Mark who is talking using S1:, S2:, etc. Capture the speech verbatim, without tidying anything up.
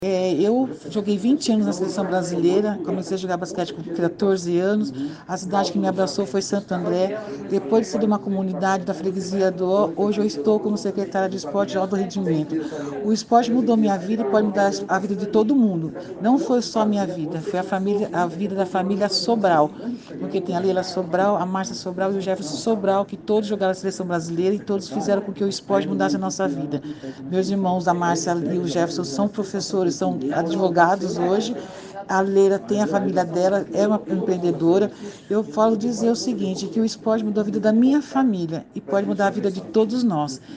S1: É, eu joguei vinte anos na seleção brasileira, comecei a jogar basquete com quatorze anos. A cidade que me abraçou foi Santo André. Depois de ser de uma comunidade da freguesia do Ó, hoje eu estou como secretária de esporte de alto rendimento. O esporte mudou minha vida e pode mudar a vida de todo mundo. Não foi só a minha vida, foi a, família, a vida da família Sobral, porque tem a Leila Sobral, a Márcia Sobral e o Jefferson Sobral, que todos jogaram a seleção brasileira e todos fizeram com que o esporte mudasse a nossa vida. Meus irmãos, a Márcia e o Jefferson, são professores, são advogados hoje. A Leila tem a família dela, é uma empreendedora. Eu falo dizer o seguinte, que o esporte mudou a vida da minha família e pode mudar a vida de todos nós.